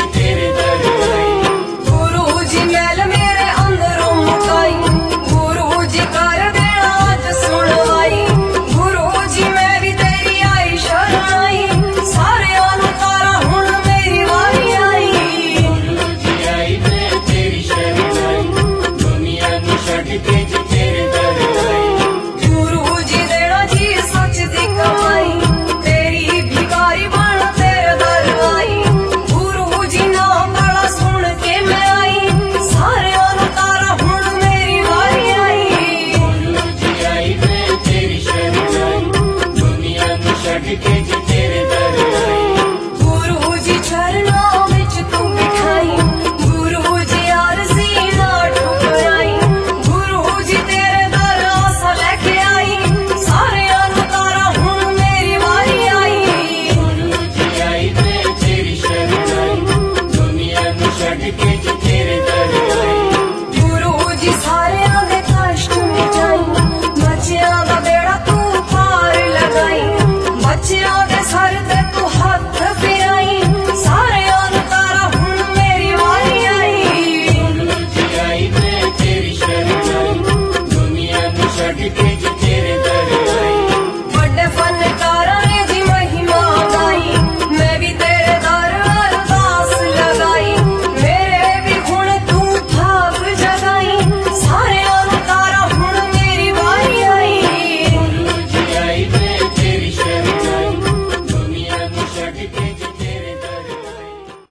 तेरे दर आई। गुरु जी मैल मेरे अंदरों मुकाई, गुरु जी कर देना अज सुनवाई। गुरु जी मैं भी तेरी आई शरण आई, सारे अनुतारा हुण मेरी वारी आई। गुरु जी आई मैं तेरी शरण आई, दुनिया नू छड्ड के जे तेरे दर आई। गुरु जी देना जी सच दी कमाई, तेरी भिखारी बन तेरे दर आई। गुरु जी नाम बड़ा सुन के मैं आई, सारे अनुतारा हुण मेरी वारी आई। गुरु जी आई मैं तेरी शरण आई, दुनिया नू छड्ड के जे तेरे दर आई। गुरु जी चरणों विच तू बिठाई, गुरु जी आरज़ी ना ठुकराई। गुरु जी तेरे दर आसा लेके आई, सारे अनुतारा हुण मेरी वारी आई। गुरु जी आई मैं तेरी शरण आई, दुनिया नू छड्ड के जे तेरे दर आई। गुरु जी सारियां दे कष्ट मिटाई, बच्चियां दा बेड़ा तू पार लगाई। बच्चियां दे सर ते तू हथ फिराई, सारे अनुतारा हुण मेरी वारी आई। गुरु जी आई मैं तेरी शरण आई, दुनिया नू छड्ड के जे